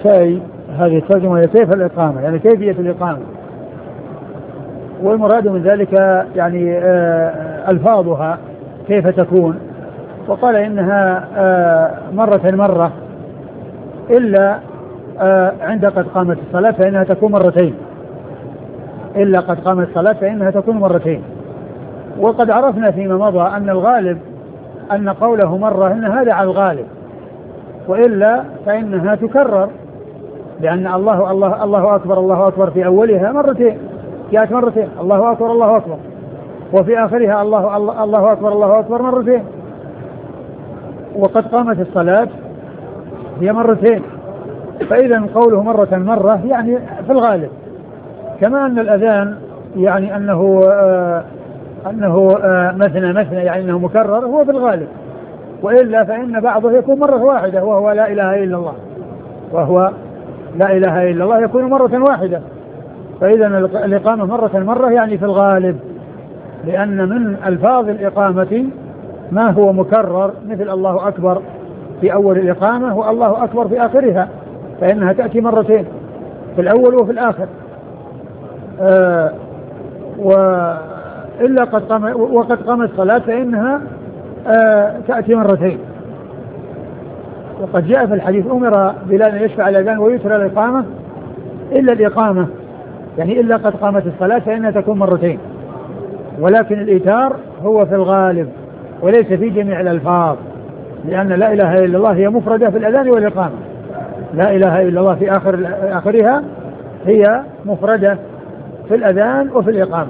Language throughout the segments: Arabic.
النسائي هذه الترجمة هي كيف الإقامة، يعني كيفية الإقامة، والمراد من ذلك يعني ألفاظها كيف تكون. وقال إنها مرة إلا عند قد قامت الصلاة فإنها تكون مرتين، إلا قد قامت الصلاة فإنها تكون مرتين. وقد عرفنا فيما مضى أن الغالب أن قوله مرة إن هذا على الغالب، وإلا فإنها تكرر، لأن الله أكبر في أولها مرتين، جاءت مرتين الله أكبر، وفي آخرها الله أكبر مرتين. وقد قامت الصلاة هي مرتين، فإذا قوله مرة يعني في الغالب. كما أن الأذان يعني أنه مثنى يعني أنه مكرر هو في الغالب، وإلا فإن بعضه يكون مرة واحدة وهو لا إله إلا الله يكون مرة واحدة. فإذا الإقامة مرة يعني في الغالب، لأن من ألفاظ الإقامة ما هو مكرر مثل الله أكبر في أول الإقامة والله أكبر في آخرها، فإنها تأتي مرتين في الأول وفي الآخر. وقد قامت الصلاة فإنها تأتي مرتين. وقد جاء في الحديث أمر بلال أن يشفع الأذان ويترى الإقامة إلا الإقامة، يعني إلا قد قامت الصلاة فإنها تكون مرتين، ولكن الإيتار هو في الغالب وليس في جميع الألفاظ، لأن لا إله إلا الله هي مفردة في الأذان والإقامة، لا إله إلا الله في آخرها هي مفردة في الأذان وفي الإقامة.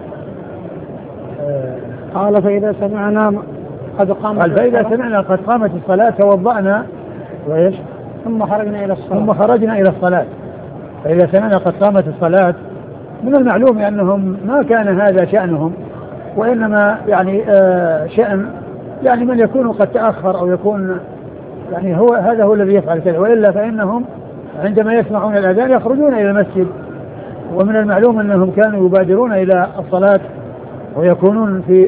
قال فإذا سمعنا قد قامت الصلاة توضأنا وإيش ثم خرجنا إلى الصلاة. فإذا سمعنا قد قامت الصلاة من المعلوم أنهم ما كان هذا شأنهم، وإنما يعني شأن يعني من يكون قد تأخر أو يكون يعني هذا هو الذي يفعل كذا، وإلا فإنهم عندما يسمعون الأذان يخرجون إلى المسجد. ومن المعلوم أنهم كانوا يبادرون إلى الصلاة ويكونون في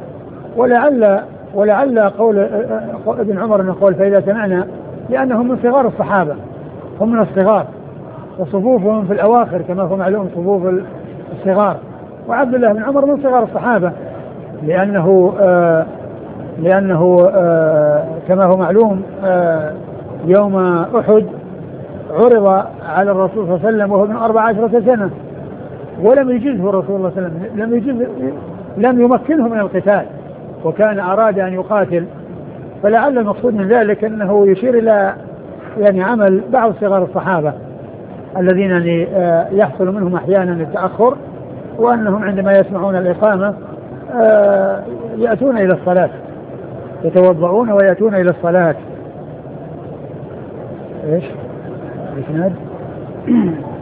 ولعل قول ابن عمر أنه قول فإذا سمعنا، لأنهم من صغار الصحابة، هم من الصغار وصفوفهم في الأواخر كما هو معلوم صفوف الصغار. وعبد الله بن عمر من صغار الصحابة لأنه كما هو معلوم يوم أحد عرض على الرسول صلى الله عليه وسلم وهو ابن 14 سنة ولم يجزه الرسول صلى الله عليه وسلم، لم يمكنه من القتال، وكان أراد أن يقاتل. فلعل المقصود من ذلك أنه يشير إلى يعني عمل بعض صغار الصحابة الذين يحصل منهم أحيانا التأخر، وأنهم عندما يسمعون الإقامة يأتون إلى الصلاة، يتوضعون ويأتون إلى الصلاة. إيش؟